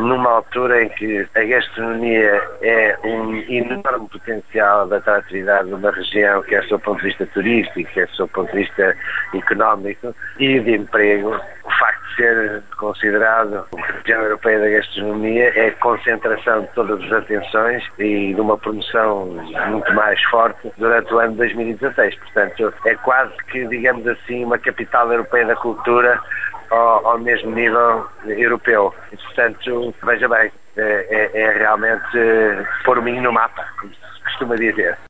numa altura em que a gastronomia é um enorme potencial de atratividade de uma região, quer do ponto de vista turístico, quer do ponto de vista económico e de emprego. O facto de ser considerado a região europeia da gastronomia é a concentração de todas as atenções e de uma promoção muito mais forte durante o ano de 2016. Portanto, é quase que, digamos assim, uma capital europeia da cultura ao mesmo nível europeu. E, portanto, veja bem, é realmente pôr o minho no mapa, como se costuma dizer.